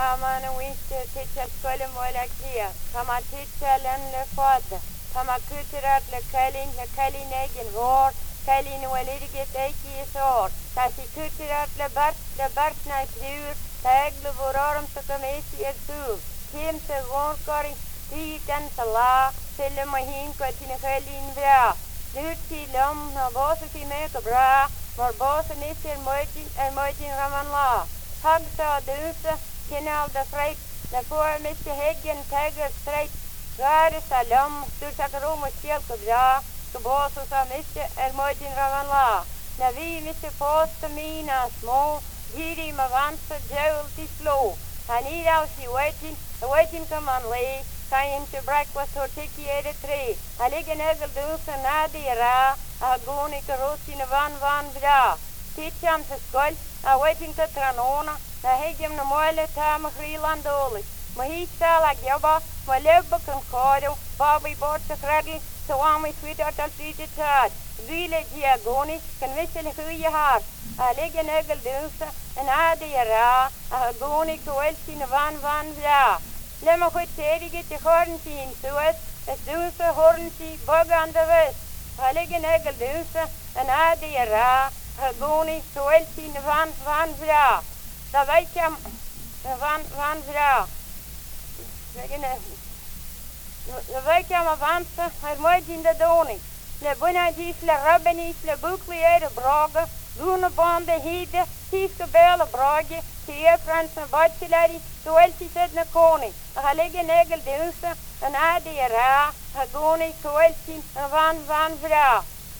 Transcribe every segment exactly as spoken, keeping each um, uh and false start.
Taman winte titel skolle mola klia. Tama titelen le fada. Tama kuterat le kalin le kalin egen vår. Kalin walirget eiki is år. Tasi kuterat le bart le bart na krur. Tagle vorarum så kom esi er tur. Kim se wonkari titen se la. Tille mahin ko tine kalin bra. Nuti lom na bosse si meke bra. Maar bosse is er moitin er moitin raman la. Hagsa duse. Kinal de freit, na voor mister Heggen, Tiger Straight, Gare Salom, Tursakaroma Sjelke Bra, Kaboso sa mister er mooit in Ravanla. Na wie mister Poste Mina Smo, Giri Mavansa, Joel die slow. En hier als die waiting, the waiting come on lay, kan hem te breakfast or tiki at a tree. I lig in egel dus en na die ra, a goni karos in a van van bra. Ticham se skol, a waiting te tranona, na hegem na moile tama Grielandolis. Maar hier stel ik jabba, maar leuke kan kado, Bobby bord te kredel, zo aan mijn sweet uit als die het had. Wiele diagoni, kan wisselen goeie haar. A liggen egel dunse, en a die ra, a goni koelsi na van van bla. Lemma goed terige te hornsi in suet, es dunse hornsi bog aan de west. A liggen egel dunse, en a die ra, a goni koelsi na van van bla. Dat weet je van, van vrouw. Dat weet je maar van ze, maar mooi in de doning. Le bonadis, le rabbenis, le bouclier braga, groene banden hide, tiefke bellen braagje, die Frans en bachelari, zoals die zit naar koning. Er gaan liggen egel dunsen, en adi ra, een koning, zoals die, en van, van vrouw.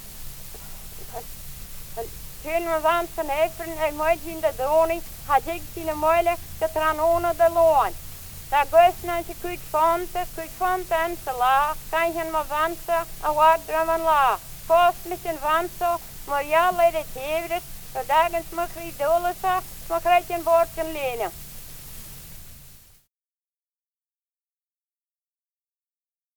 Toen we van zijn even en mooi in de doning, had ik die moeilijk getran onder de loon. Daar goes naar je kuit fonte, kuit fonte en te la, kan je maar vansen, en wat drum en la. Vast met een vanso, maar ja, leid het hevert, de dagens mag je dolen, maar krijg je een woord lenen.